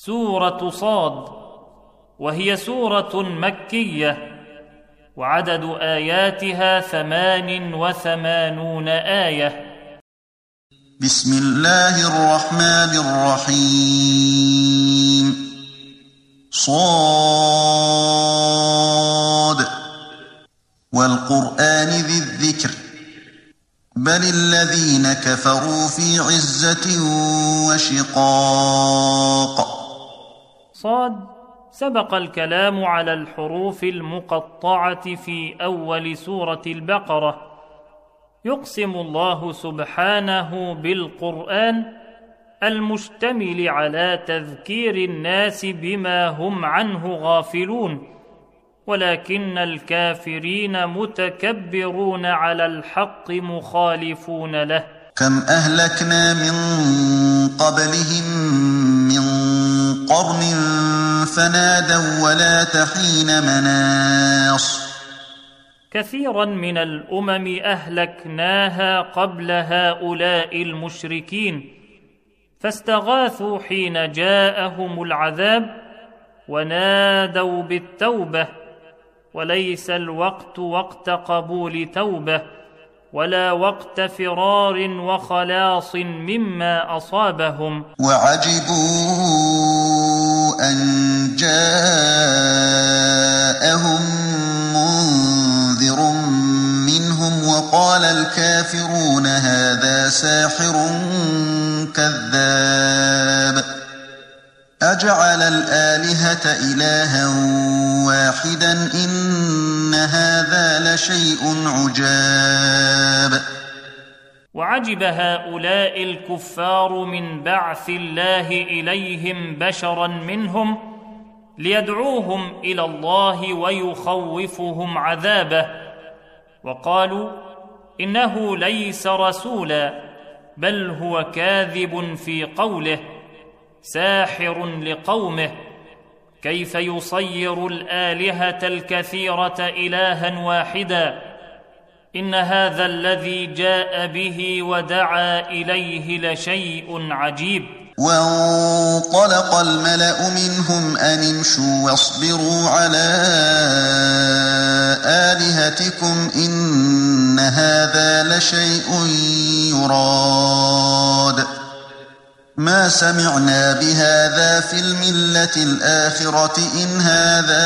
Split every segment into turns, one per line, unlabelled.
سورة صاد، وهي سورة مكية، وعدد آياتها 88 آية.
بسم الله الرحمن الرحيم. صاد والقرآن ذي الذكر، بل الذين كفروا في عزة وشقاق.
صاد سبق الكلام على الحروف المقطعة في أول سورة البقرة. يقسم الله سبحانه بالقرآن المشتمل على تذكير الناس بما هم عنه غافلون، ولكن الكافرين متكبرون على الحق مخالفون له.
كم أهلكنا من قبلهم من قرن فنادوا ولا تحين مناص.
كثيرا من الأمم أهلكناها قبل هؤلاء المشركين، فاستغاثوا حين جاءهم العذاب ونادوا بالتوبة، وليس الوقت وقت قبول توبة ولا وقت فرار وخلاص مما أصابهم.
وعجبوا أن جاءهم منذر منهم وقال الكافرون هذا ساحر كذاب. أجعل الآلهة إلها واحدا إن هذا لشيء عجاب.
وعجب هؤلاء الكفار من بعث الله إليهم بشرا منهم ليدعوهم إلى الله ويخوفهم عذابه، وقالوا إنه ليس رسولا بل هو كاذب في قوله، ساحر لقومه. كيف يصير الآلهة الكثيرة إلها واحدا؟ إن هذا الذي جاء به ودعا إليه لشيء عجيب.
وانطلق الملأ منهم أن امشوا واصبروا على آلهتكم إن هذا لشيء يراد. ما سمعنا بهذا في الملة الآخرة إن هذا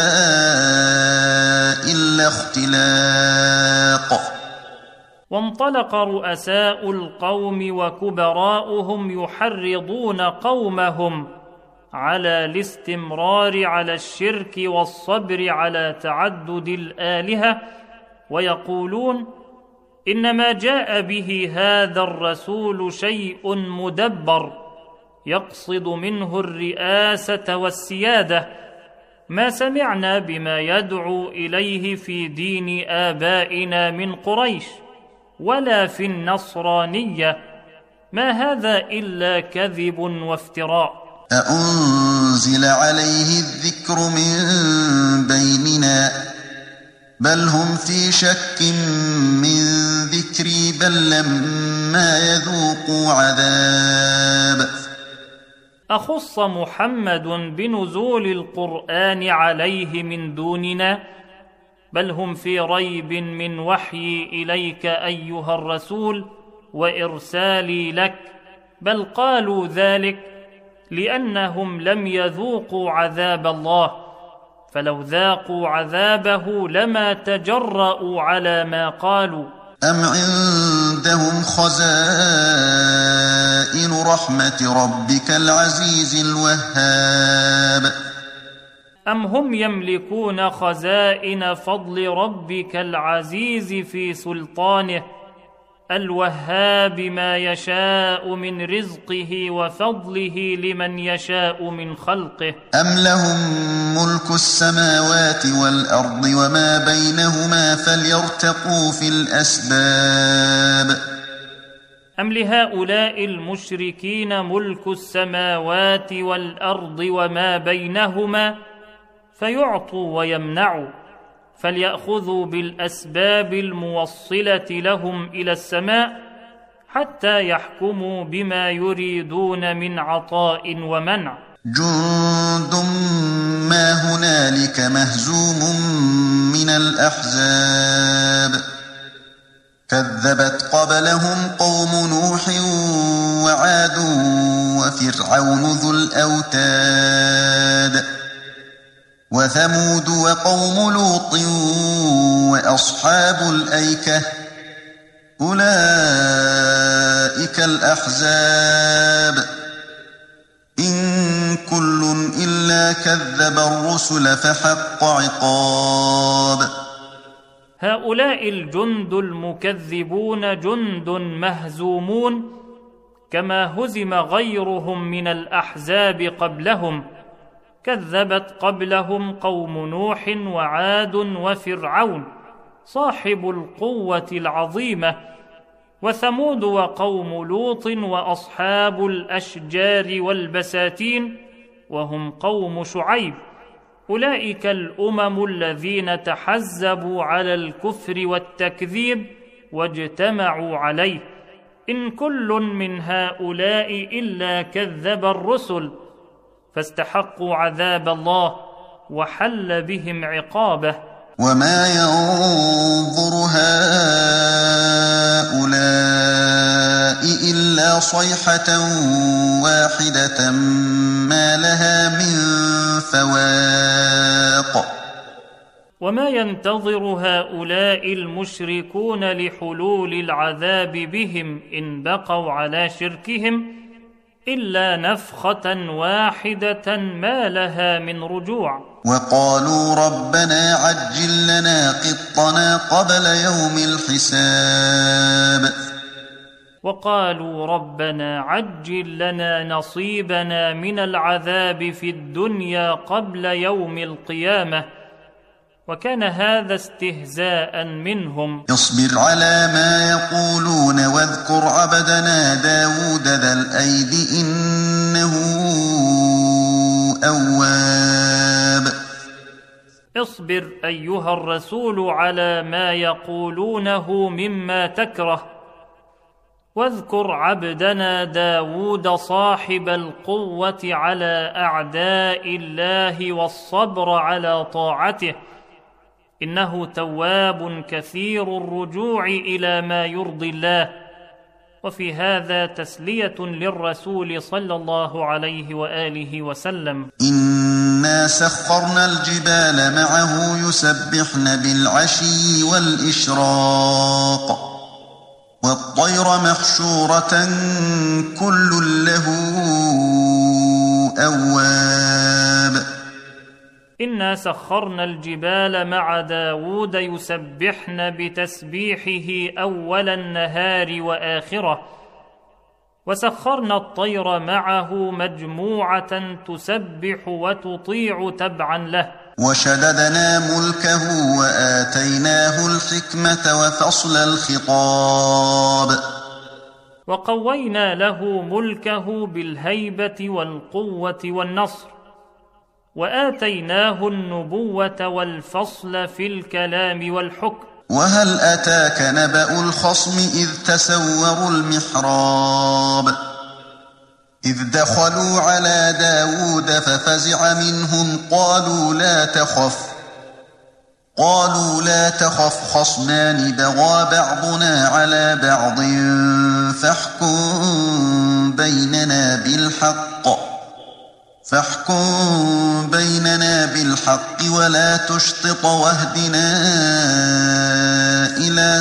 إلا اختلاق.
وانطلق رؤساء القوم وكبراؤهم يحرضون قومهم على الاستمرار على الشرك والصبر على تعدد الآلهة، ويقولون إنما جاء به هذا الرسول شيء مدبر يقصد منه الرئاسة والسيادة. ما سمعنا بما يدعو إليه في دين آبائنا من قريش ولا في النصرانية، ما هذا إلا كذب وافتراء.
أأنزل عليه الذكر من بيننا بل هم في شك من ذكري بل لما يذوقوا عذاب.
أخص محمد بنزول القرآن عليه من دوننا؟ بل هم في ريب من وحي إليك أيها الرسول وإرسالي لك، بل قالوا ذلك لأنهم لم يذوقوا عذاب الله، فلو ذاقوا عذابه لما تجرؤوا على ما قالوا.
أم عندهم خزائن رحمة ربك العزيز الوهاب.
أم هم يملكون خزائن فضل ربك العزيز في سلطانه الوهاب ما يشاء من رزقه وفضله لمن يشاء من خلقه.
أم لهم ملك السماوات والأرض وما بينهما فليرتقوا في الأسباب.
أم لهؤلاء المشركين ملك السماوات والأرض وما بينهما فيعطوا ويمنعوا، فليأخذوا بالأسباب الموصلة لهم إلى السماء حتى يحكموا بما يريدون من عطاء ومنع.
جند ما هنالك مهزوم من الأحزاب كذبت قبلهم قوم نوح وعاد وفرعون ذو الأوتاد وثمود وقوم لوط وأصحاب الأيكة أولئك الأحزاب إن كل إلا كذب الرسل فحق عقاب.
هؤلاء الجند المكذبون جند مهزومون كما هزم غيرهم من الأحزاب قبلهم. كذبت قبلهم قوم نوح وعاد وفرعون صاحب القوة العظيمة، وثمود وقوم لوط وأصحاب الأشجار والبساتين وهم قوم شعيب. أولئك الأمم الذين تحزبوا على الكفر والتكذيب واجتمعوا عليه. إن كل من هؤلاء إلا كذب الرسل فاستحقوا عذاب الله وحل بهم عقابه.
وما ينظر هؤلاء إلا صيحة واحدة ما لها من فواق.
وما ينتظر هؤلاء المشركون لحلول العذاب بهم إن بقوا على شركهم إلا نفخة واحدة ما لها من رجوع.
وقالوا ربنا عجل لنا قطنا قبل يوم الحساب.
وقالوا ربنا عجل لنا نصيبنا من العذاب في الدنيا قبل يوم القيامة، وكان هذا استهزاء منهم.
اصبر على ما يقولون واذكر عبدنا داود ذا الأيد إنه أواب.
اصبر أيها الرسول على ما يقولونه مما تكره، واذكر عبدنا داود صاحب القوة على أعداء الله والصبر على طاعته، إنه تواب كثير الرجوع إلى ما يرضي الله. وفي هذا تسلية للرسول صلى الله عليه وآله وسلم.
إنا سخرنا الجبال معه يسبحن بالعشي والإشراق والطير محشورة كل له أواب.
إنا سخرنا الجبال مع داود يسبحن بتسبيحه أول النهار وآخره، وسخرنا الطير معه مجموعة تسبح وتطيع تبعا له.
وشددنا ملكه وآتيناه الحكمة وفصل الخطاب.
وقوينا له ملكه بالهيبة والقوة والنصر، وآتيناه النبوة والفصل في الكلام والحكم.
وهل أتاك نبأ الخصم إذ تسوروا المحراب إذ دخلوا على داود ففزع منهم قالوا لا تخف خصمان بغى بعضنا على بعض فاحكم بيننا بالحق ولا تشطط واهدنا إلى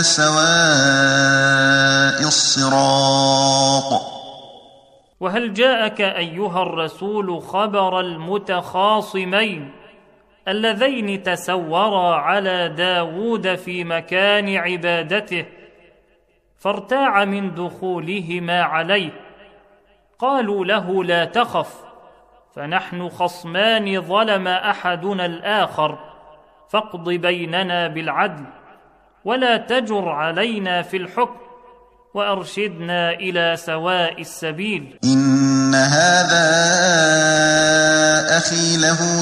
سواء الصراط.
وهل جاءك أيها الرسول خبر المتخاصمين اللذين تسورا على داود في مكان عبادته فارتاع من دخولهما عليه؟ قالوا له لا تخف، فنحن خصمان ظلم أحدنا الآخر، فاقض بيننا بالعدل ولا تجر علينا في الحكم وأرشدنا إلى سواء السبيل.
إن هذا أخي له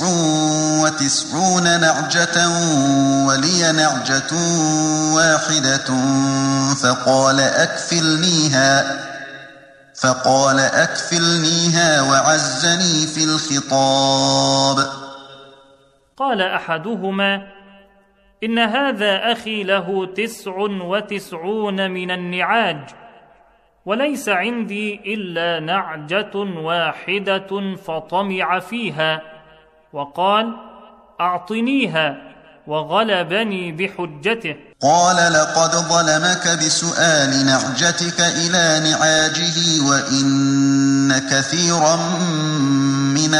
99 نعجة ولي نعجة واحدة فقال أكفلنيها وعزني في الخطاب.
قال أحدهما: إن هذا أخي له 99 من النعاج، وليس عندي إلا نعجة واحدة، فطمع فيها وقال: أعطنيها، وغلبني بحجته.
قال: لقد ظلمك بسؤال نعجتك إلى نعاجه، وإن كثيرا من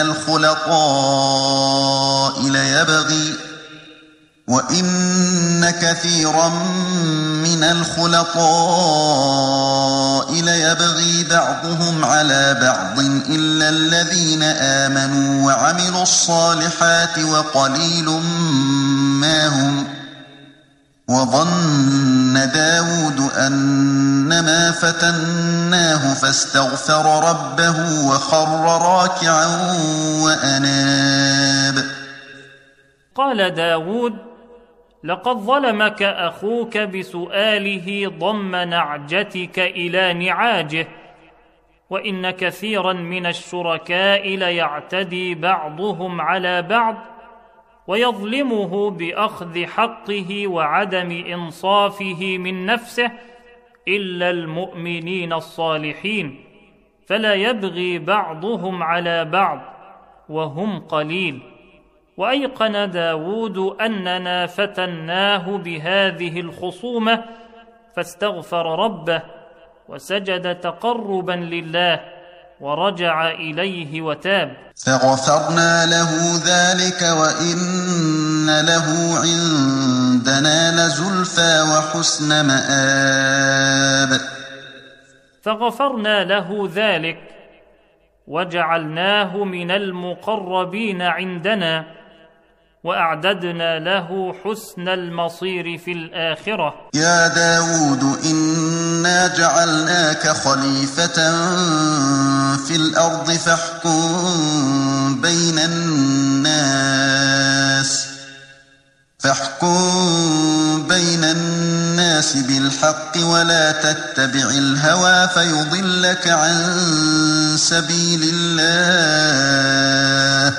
الخلطاء ليبغي بعضهم على بعض إلا الذين آمنوا وعملوا الصالحات وقليل ما هم. وظن داود أنما فتناه فاستغفر ربه وخر راكعا وأناب.
قال داود: لقد ظلمك أخوك بسؤاله ضم نعجتك إلى نعاجه، وإن كثيرا من الشركاء ليعتدي بعضهم على بعض ويظلمه بأخذ حقه وعدم إنصافه من نفسه إلا المؤمنين الصالحين، فلا يبغي بعضهم على بعض وهم قليل. وأيقن داود أننا فتناه بهذه الخصومة، فاستغفر ربه وسجد تقربا لله ورجع إليه وتاب.
فغفرنا له ذلك وإن له عندنا لزلفى وحسن مآب.
فغفرنا له ذلك وجعلناه من المقربين عندنا، وأعددنا له حسن المصير في الآخرة.
يا داود إنا جعلناك خليفة في الأرض فاحكم بين الناس بالحق ولا تتبع الهوى فيضلك عن سبيل الله.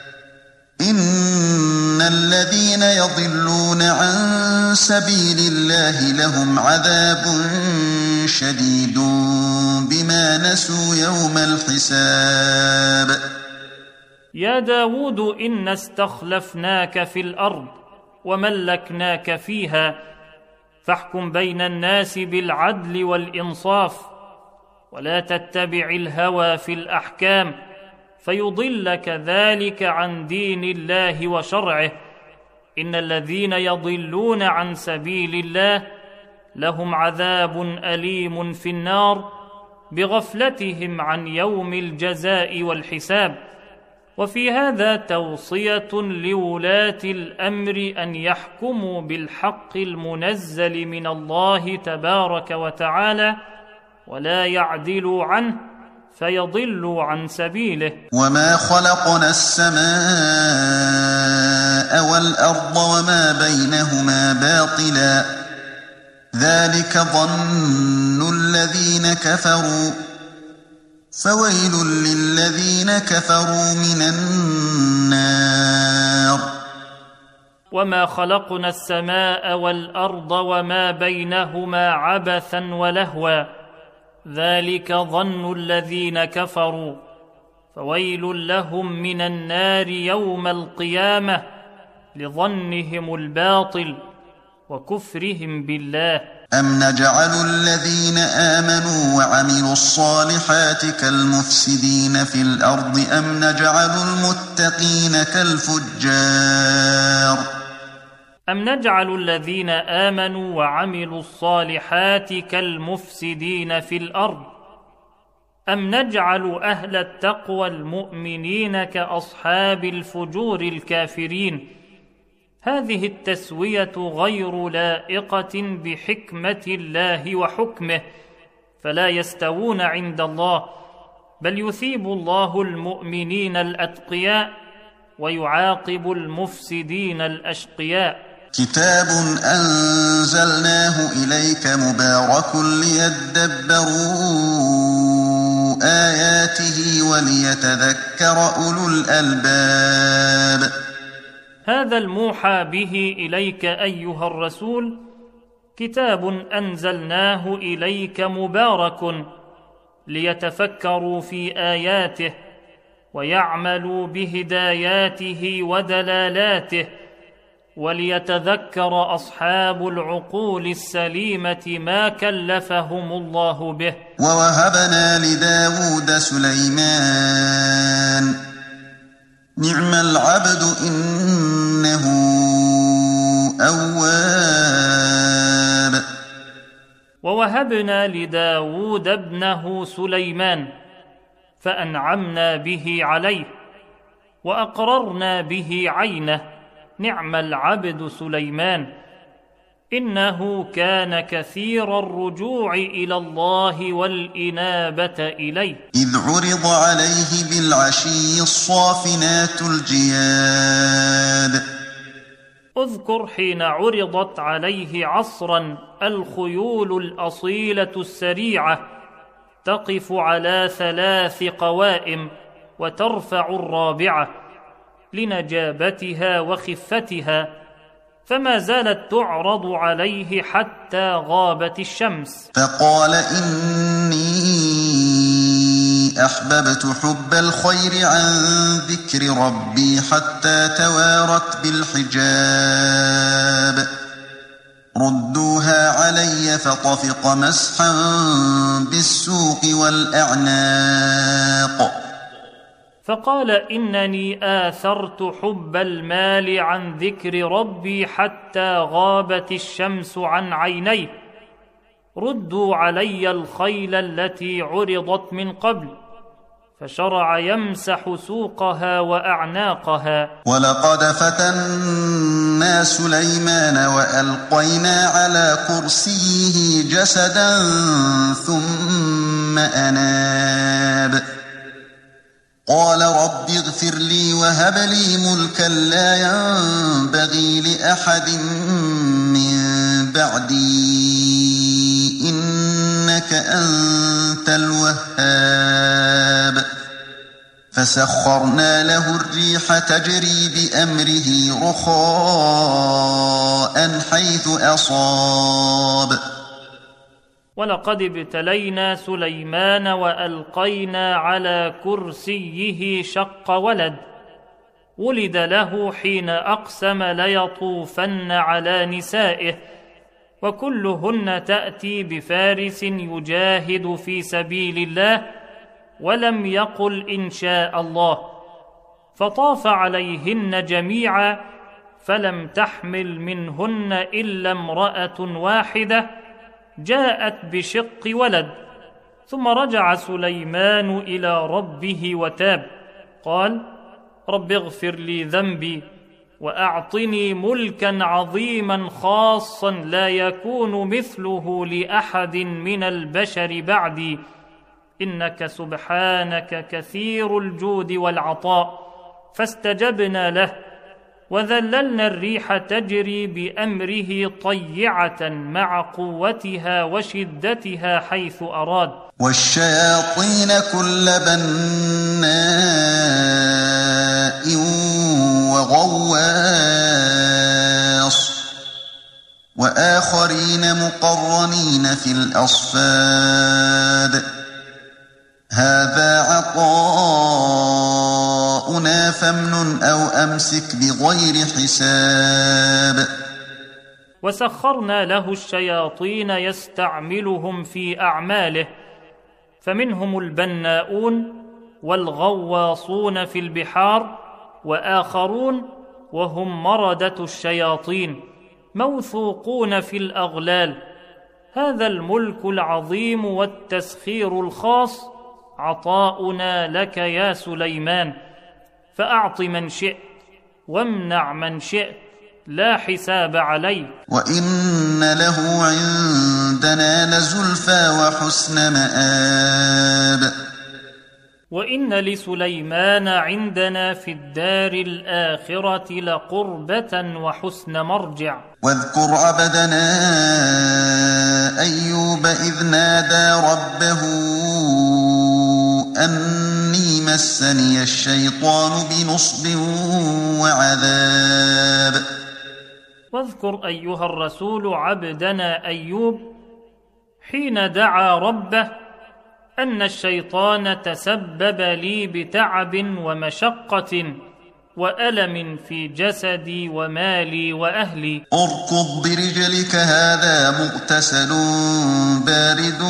إن الذين يضلون عن سبيل الله لهم عذاب شديد بما نسوا يوم الحساب.
يا داود إنا استخلفناك في الأرض وملكناك فيها، فاحكم بين الناس بالعدل والإنصاف، ولا تتبع الهوى في الأحكام فيضلك ذلك عن دين الله وشرعه. إن الذين يضلون عن سبيل الله لهم عذاب أليم في النار بغفلتهم عن يوم الجزاء والحساب. وفي هذا توصية لولاة الأمر أن يحكموا بالحق المنزل من الله تبارك وتعالى ولا يعدلوا عنه فيضلوا عن سبيله.
وما خلقنا السماء والأرض وما بينهما باطلا، ذلك ظن الذين كفروا، فويل للذين كفروا من النار.
وما خلقنا السماء والأرض وما بينهما عبثا ولهوا، ذلك ظن الذين كفروا، فويل لهم من النار يوم القيامة لظنهم الباطل وكفرهم بالله.
أم نجعل الذين آمنوا وعملوا الصالحات كالمفسدين في الأرض أم نجعل المتقين كالفجار.
أم نجعل الذين آمنوا وعملوا الصالحات كالمفسدين في الأرض أم نجعل أهل التقوى المؤمنين كأصحاب الفجور الكافرين. هذه التسوية غير لائقة بحكمة الله وحكمه، فلا يستوون عند الله، بل يثيب الله المؤمنين الأتقياء ويعاقب المفسدين الأشقياء.
كتاب أنزلناه إليك مبارك ليدبروا آياته وليتذكر أولو الألباب.
هذا الموحى به إليك أيها الرسول كتاب أنزلناه إليك مبارك ليتفكروا في آياته ويعملوا بهداياته ودلالاته وليتذكر أصحاب العقول السليمة ما كلفهم الله به.
ووهبنا لداود سليمان نعم العبد إنه أواب.
ووهبنا لداود ابنه سليمان فأنعمنا به عليه وأقررنا به عينه نعم العبد سليمان إنه كان كثير الرجوع إلى الله والإنابة إليه.
إذ عرض عليه بالعشي الصافنات الجياد.
اذكر حين عرضت عليه عصرا الخيول الأصيلة السريعة تقف على 3 قوائم وترفع الرابعة لنجابتها وخفتها، فما زالت تعرض عليه حتى غابت الشمس.
فقال إني أحببت حب الخير عن ذكر ربي حتى توارت بالحجاب. ردوها علي فطفق مسحا بالسوق والأعناق.
فقال إنني آثرت حب المال عن ذكر ربي حتى غابت الشمس عن عيني. ردوا علي الخيل التي عرضت من قبل. فشرع يمسح سوقها وأعناقها.
ولقد فتنا سليمان وألقينا على كرسيه جسدا ثم أناب. قال رب اغفر لي وهب لي ملكا لا ينبغي لأحد من بعدي إنك أنت الوهاب. فسخرنا له الريح تجري بأمره رخاء حيث أصاب.
ولقد ابتلينا سليمان وألقينا على كرسيه شق ولد ولد له حين أقسم ليطوفن على نسائه وكلهن تأتي بفارس يجاهد في سبيل الله ولم يقل إن شاء الله، فطاف عليهن جميعا فلم تحمل منهن إلا امرأة واحدة جاءت بشق ولد. ثم رجع سليمان إلى ربه وتاب قال رب اغفر لي ذنبي وأعطني ملكا عظيما خاصا لا يكون مثله لأحد من البشر بعدي إنك سبحانك كثير الجود والعطاء. فاستجبنا له وذللنا الريح تجري بأمره طيعة مع قوتها وشدتها حيث أراد.
والشياطين كل بناء وغواص وآخرين مقرنين في الأصفاد. هذا عطاؤنا فامنن أو أمسك بغير حساب.
وسخرنا له الشياطين يستعملهم في أعماله فمنهم البناؤون والغواصون في البحار وآخرون وهم مردة الشياطين موثوقون في الأغلال. هذا الملك العظيم والتسخير الخاص عطاؤنا لك يا سليمان، فأعط من شئت وامنع من شئت لا حساب عليه.
وإن له عندنا لزلفى وحسن مآب.
وإن لسليمان عندنا في الدار الآخرة لقربة وحسن مرجع.
واذكر عبدنا أيوب إذ نادى ربه أني مسني الشيطان بنصب وعذاب.
واذكر أيها الرسول عبدنا أيوب حين دعا ربه أن الشيطان تسبب لي بتعب ومشقة وألم في جسدي ومالي وأهلي.
اركض برجلك هذا مغتسل بارد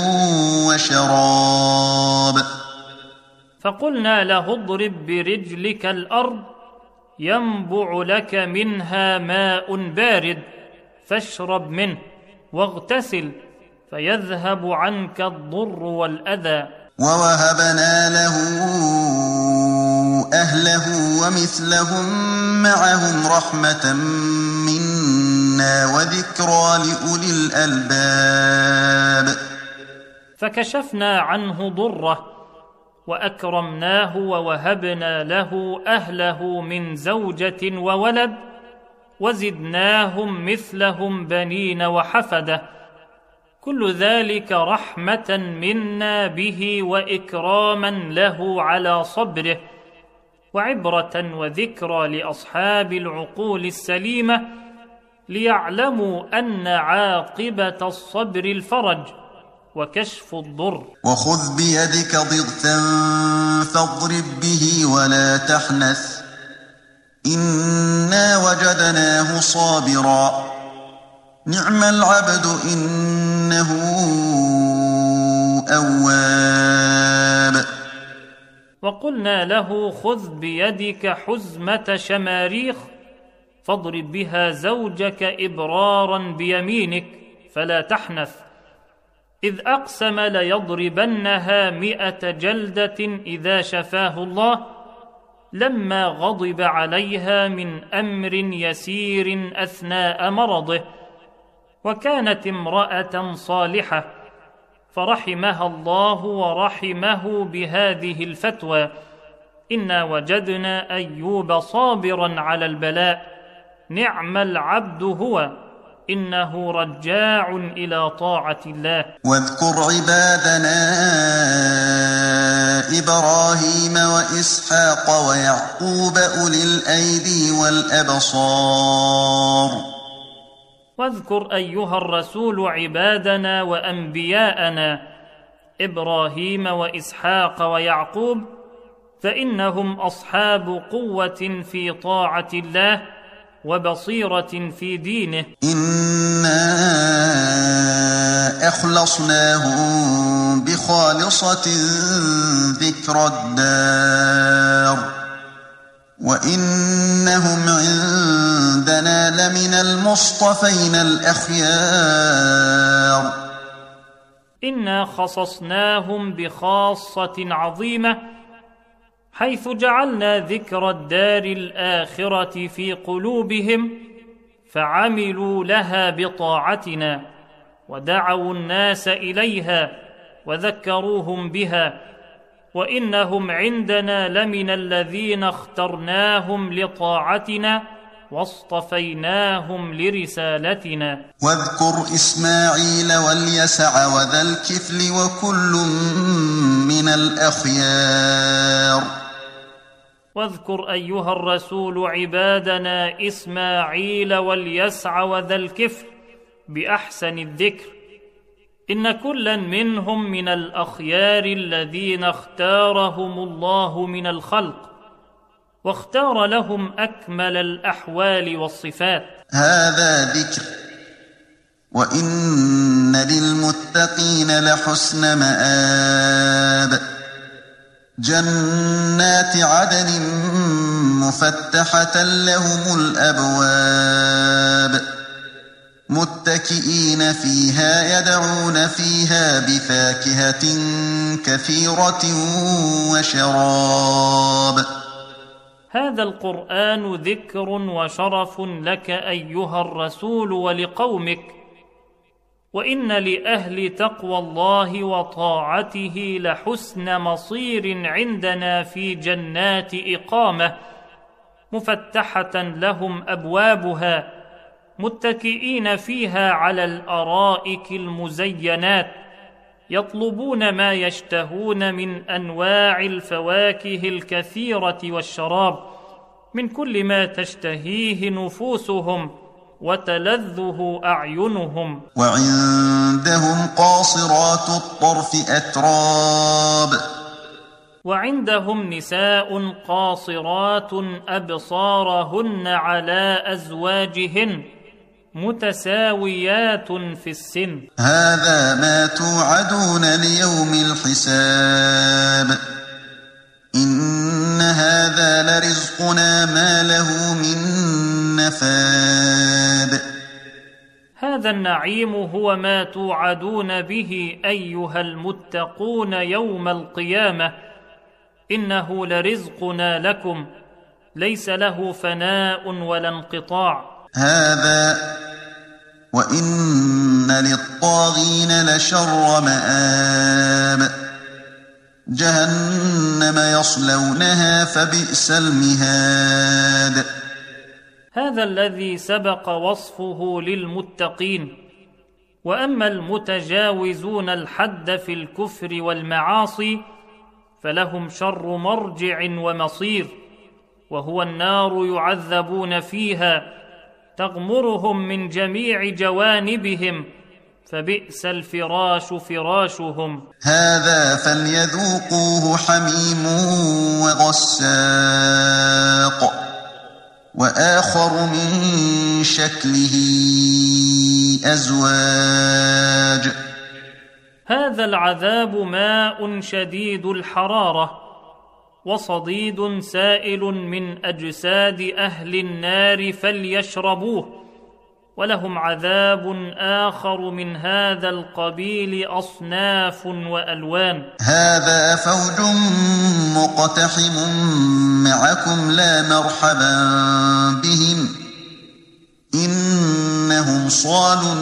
وشراب.
فقلنا له اضرب برجلك الأرض ينبع لك منها ماء بارد فاشرب منه واغتسل فيذهب عنك الضر والأذى.
ووهبنا له أهله ومثلهم معهم رحمة منا وذكرى لأولي الألباب.
فكشفنا عنه ضره وأكرمناه ووهبنا له أهله من زوجة وولد وزدناهم مثلهم بنين وحفدة. كل ذلك رحمة منا به وإكراما له على صبره وعبرة وذكرى لأصحاب العقول السليمة ليعلموا أن عاقبة الصبر الفرج وكشف الضر.
وخذ بيدك ضغثا فاضرب به ولا تحنث إنا وجدناه صابرا نعم العبد إنه أواب.
وقلنا له خذ بيدك حزمة شماريخ فاضرب بها زوجك إبرارا بيمينك فلا تحنث إذ أقسم ليضربنها 100 جلدة إذا شفاه الله لما غضب عليها من أمر يسير أثناء مرضه وكانت امرأة صالحة فرحمها الله ورحمه بهذه الفتوى. إنا وجدنا أيوب صابرا على البلاء نعم العبد هو إنه رجاع إلى طاعة الله.
واذكر عبادنا إبراهيم وإسحاق ويعقوب أولي الأيدي والأبصار.
واذكر أيها الرسول عبادنا وأنبياءنا إبراهيم وإسحاق ويعقوب فإنهم أصحاب قوة في طاعة الله وبصيرة في دينه.
إنا أخلصناهم بخالصة ذكر الدار وإنهم عندنا لمن المصطفين الأخيار.
إنا خصصناهم بخاصة عظيمة حيث جعلنا ذكر الدار الآخرة في قلوبهم فعملوا لها بطاعتنا ودعوا الناس إليها وذكروهم بها وإنهم عندنا لمن الذين اخترناهم لطاعتنا واصطفيناهم لرسالتنا.
واذكر إسماعيل واليسع وذا الكفل وكل من الأخيار.
واذكر أيها الرسول عبادنا إسماعيل واليسع وذا الكفل بأحسن الذكر إن كلا منهم من الأخيار الذين اختارهم الله من الخلق واختار لهم أكمل الأحوال والصفات.
هذا ذكر وإن للمتقين لحسن مآب. جنات عدن مفتحة لهم الأبواب متكئين فيها يدعون فيها بفاكهة كثيرة وشراب.
هذا القرآن ذكر وشرف لك أيها الرسول ولقومك وإن لأهل تقوى الله وطاعته لحسن مصير عندنا في جنات إقامة مفتحة لهم أبوابها متكئين فيها على الأرائك المزينات يطلبون ما يشتهون من أنواع الفواكه الكثيرة والشراب من كل ما تشتهيه نفوسهم وتلذه أعينهم.
وعندهم قاصرات الطرف أتراب.
وعندهم نساء قاصرات أبصارهن على أزواجهن متساويات في السن.
هذا ما توعدون ليوم الحساب. إن هذا لرزقنا ما له من نفاد.
هذا النعيم هو ما توعدون به أيها المتقون يوم القيامة. إنه لرزقنا لكم ليس له فناء ولا انقطاع.
هذا وإن للطاغين لشر مآب. جهنم يصلونها فبئس المهاد.
هذا الذي سبق وصفه للمتقين. وأما المتجاوزون الحد في الكفر والمعاصي فلهم شر مرجع ومصير، وهو النار يعذبون فيها تغمرهم من جميع جوانبهم، فبئس الفراش فراشهم.
هذا فليذوقوه حميم وغساق وآخر من شكله أزواج.
هذا العذاب ماء شديد الحرارة وصديد سائل من أجساد أهل النار فليشربوه، ولهم عذاب آخر من هذا القبيل أصناف وألوان.
هذا فوج مقتحم معكم لا مرحبا بهم إنهم صالوا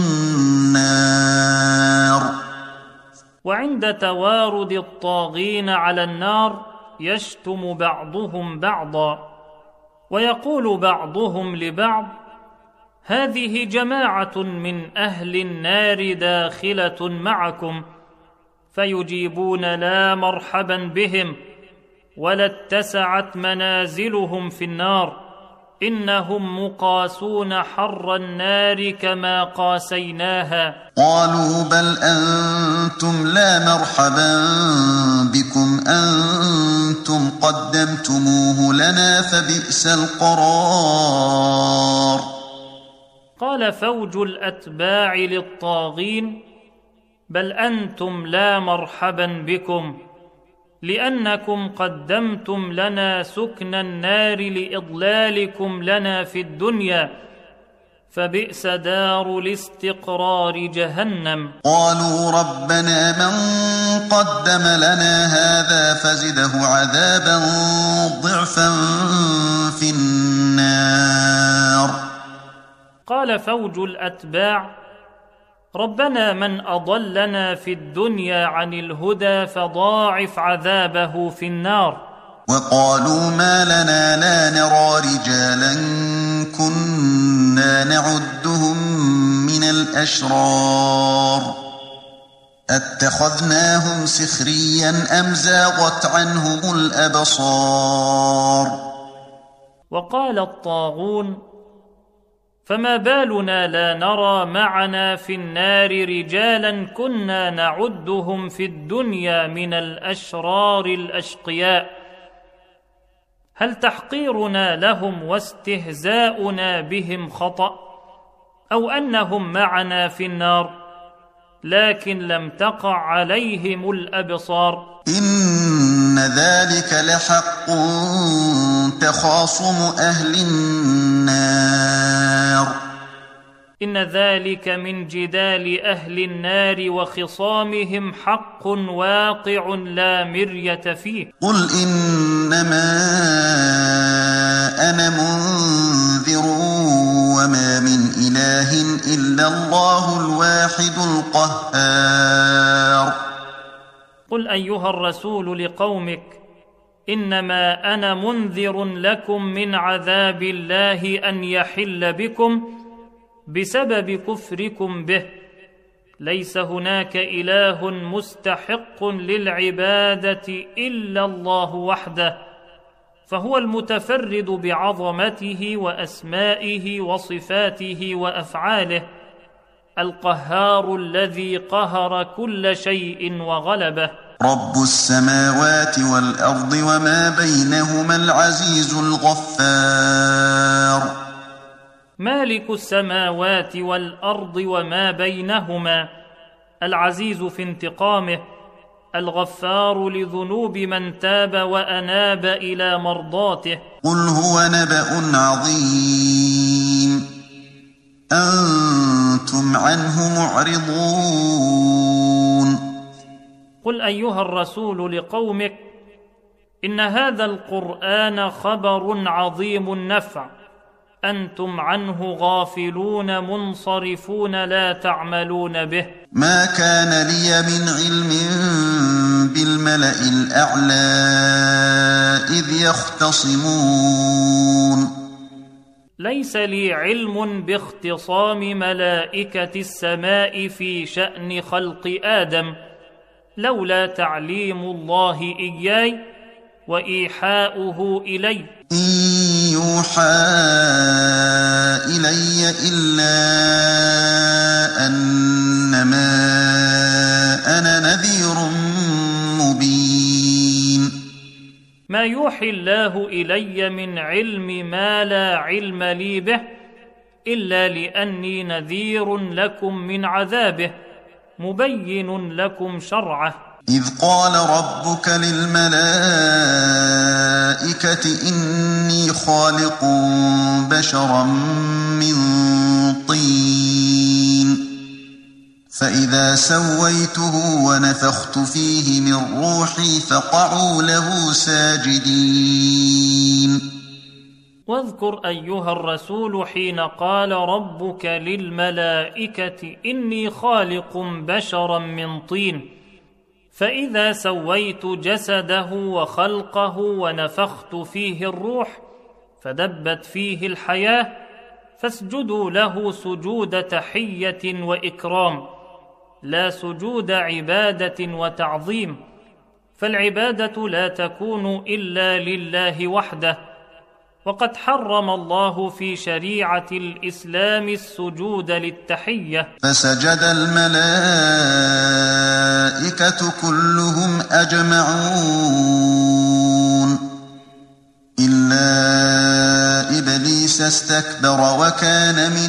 النار.
وعند توارد الطاغين على النار يشتم بعضهم بعضا، ويقول بعضهم لبعض: هذه جماعة من أهل النار داخلة معكم، فيجيبون لا مرحبا بهم ولا اتسعت منازلهم في النار، إنهم مقاسون حر النار كما قاسيناها.
قالوا بل أنتم لا مرحبا بكم أنتم قدمتموه لنا فبئس القرار.
قال فوج الأتباع للطاغين: بل أنتم لا مرحبا بكم، لأنكم قدمتم لنا سكن النار لإضلالكم لنا في الدنيا، فبئس دار الاستقرار جهنم.
قالوا ربنا من قدم لنا هذا فزده عذابا ضعفا في النار.
قال فوج الأتباع: ربنا من أضلنا في الدنيا عن الهدى فضاعف عذابه في النار.
وقالوا ما لنا لا نرى رجالا كنا نعدهم من الأشرار أتخذناهم سخريا أم زاغت عنهم الأبصار.
وقال الطاغون: فما بالنا لا نرى معنا في النار رجالا كنا نعدهم في الدنيا من الأشرار الأشقياء؟ هل تحقيرنا لهم واستهزاؤنا بهم خطأ، أو أنهم معنا في النار لكن لم تقع عليهم الأبصار؟
إن ذلك لحق تخاصم أهل النار.
إن ذلك من جدال أهل النار وخصامهم حق واقع لا مرية فيه.
قل إنما أنا منذر وما من إله إلا الله الواحد القهار.
قل أيها الرسول لقومك: إنما أنا منذر لكم من عذاب الله أن يحل بكم بسبب كفركم به، ليس هناك إله مستحق للعبادة إلا الله وحده، فهو المتفرد بعظمته وأسمائه وصفاته وأفعاله، القهار الذي قهر كل شيء وغلبه.
رب السماوات والأرض وما بينهما العزيز الغفار.
مالك السماوات والأرض وما بينهما، العزيز في انتقامه، الغفار لذنوب من تاب وأناب إلى مرضاته.
قل هو نبأ عظيم أنتم عنه معرضون.
قل أيها الرسول لقومك إن هذا القرآن خبر عظيم النفع، أنتم عنه غافلون منصرفون لا تعملون به.
ما كان لي من علم بالملأ الأعلى إذ يختصمون.
ليس لي علم باختصام ملائكة السماء في شأن خلق آدم، لولا تعليم الله إياي وإيحاؤه إلي.
إن يوحى إلي إلا أنما أنا نذير مبين.
ما يوحي الله إلي من علم ما لا علم لي به إلا لأني نذير لكم من عذابه مبين لكم شرعه.
إذ قال ربك للملائكة إني خالق بشرا من طين فإذا سويته ونفخت فيه من روحي فقعوا له ساجدين.
واذكر أيها الرسول حين قال ربك للملائكة إني خالق بشرا من طين فإذا سويت جسده وخلقه ونفخت فيه الروح فدبت فيه الحياة فاسجدوا له سجود تحية وإكرام لا سجود عبادة وتعظيم، فالعبادة لا تكون إلا لله وحده، وقد حرم الله في شريعة الإسلام السجود للتحية.
فسجد الملائكة كلهم أجمعون إلا إبليس استكبر وكان من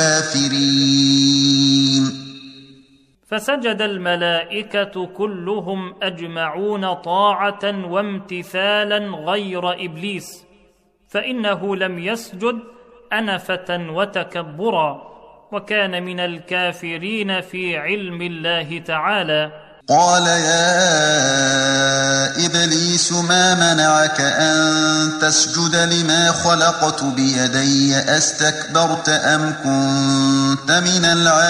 الكافرين.
فسجد الملائكة كلهم أجمعون طاعة وامتثالا غير إبليس، فإنه لم يسجد أنفة وتكبرا وكان من الكافرين في علم الله تعالى.
قال يا إبليس ما منعك أن تسجد لما خلقت بيدي أستكبرت أم كنت من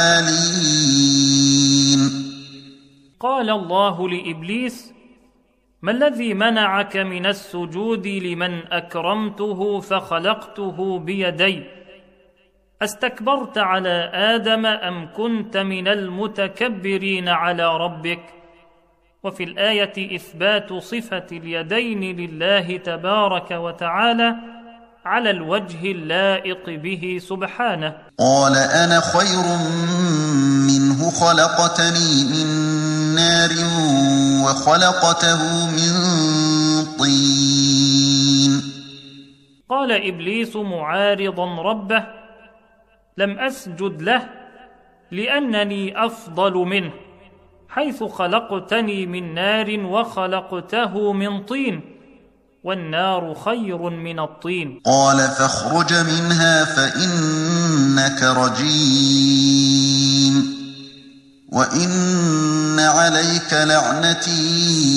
العالين؟
قال الله لإبليس ما الذي منعك من السجود لمن أكرمته فخلقته بيدي؟ أستكبرت على آدم أم كنت من المتكبرين على ربك؟ وفي الآية إثبات صفة اليدين لله تبارك وتعالى على الوجه اللائق به سبحانه.
قال أنا خير منه خلقتني من نار وخلقته من طين.
قال إبليس معارضا ربه لم أسجد له لأنني أفضل منه حيث خلقتني من نار وخلقته من طين والنار خير من الطين.
قال فاخرج منها فإنك رجيم وإن عليك لعنتي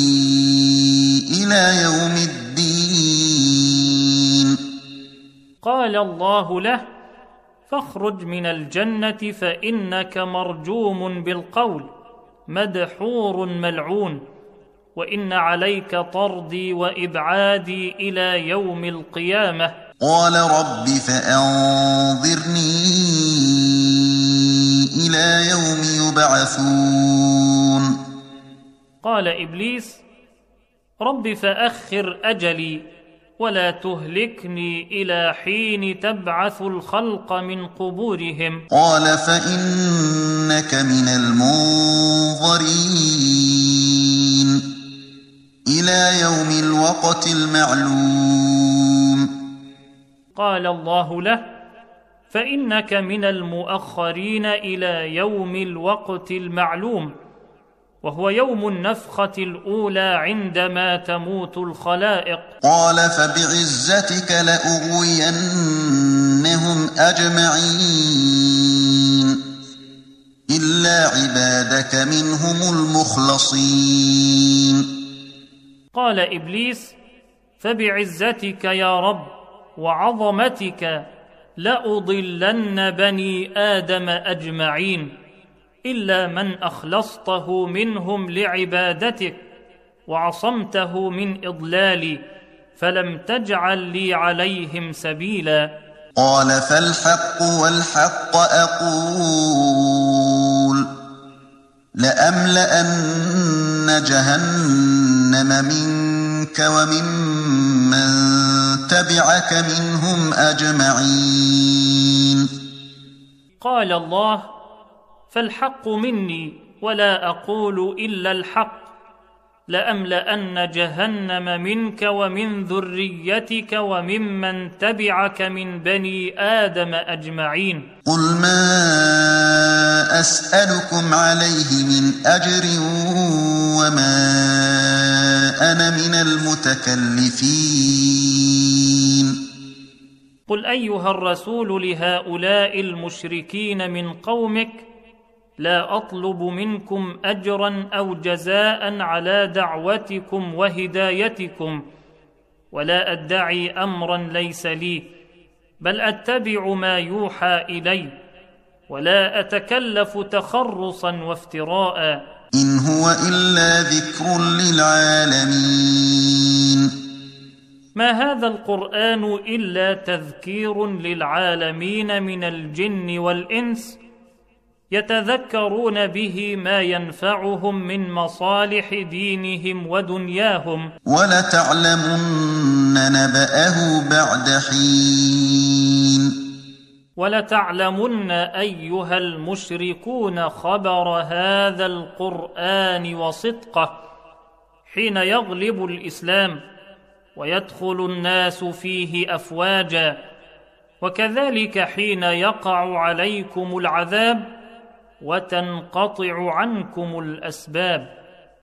إلى يوم الدين.
قال الله له فاخرج من الجنة فإنك مرجوم بالقول مدحور ملعون وإن عليك طردي وإبعادي إلى يوم القيامة.
قال رب فأنظرني إلى يوم يبعثون.
قال إبليس: رب فأخر أجلي ولا تهلكني إلى حين تبعث الخلق من قبورهم.
قال فإنك من المنظرين إلى يوم الوقت المعلوم.
قال الله له: فإنك من المؤخرين إلى يوم الوقت المعلوم، وهو يوم النفخة الأولى عندما تموت الخلائق.
قال فبعزتك لأغوينهم أجمعين إلا عبادك منهم المخلصين.
قال إبليس: فبعزتك يا رب وعظمتك لأضلن بني آدم أجمعين إلا من أخلصته منهم لعبادتك وعصمته من إضلالي، فلم تجعل لي عليهم سبيلا.
قال فالحق والحق أقول لأملأن جهنم منك وممن تبعك منهم أجمعين.
قال الله: فالحق مني ولا أقول إلا الحق، لأملأن جهنم منك ومن ذريتك وممن تبعك من بني آدم أجمعين.
قل ما أسألكم عليه من أجر وما أنا من المتكلفين.
قل أيها الرسول لهؤلاء المشركين من قومك: لا أطلب منكم أجرا أو جزاء على دعوتكم وهدايتكم، ولا أدعي أمرا ليس لي، بل أتبع ما يوحى إلي، ولا أتكلف تخرصا وافتراء.
إن هو إلا ذكر للعالمين.
ما هذا القرآن إلا تذكير للعالمين من الجن والإنس، يتذكرون به ما ينفعهم من مصالح دينهم ودنياهم.
ولتعلمن نبأه بعد حين.
ولتعلمن أيها المشركون خبر هذا القرآن وصدقه حين يغلب الإسلام ويدخل الناس فيه أفواجا، وكذلك حين يقع عليكم العذاب وتنقطع عنكم الأسباب.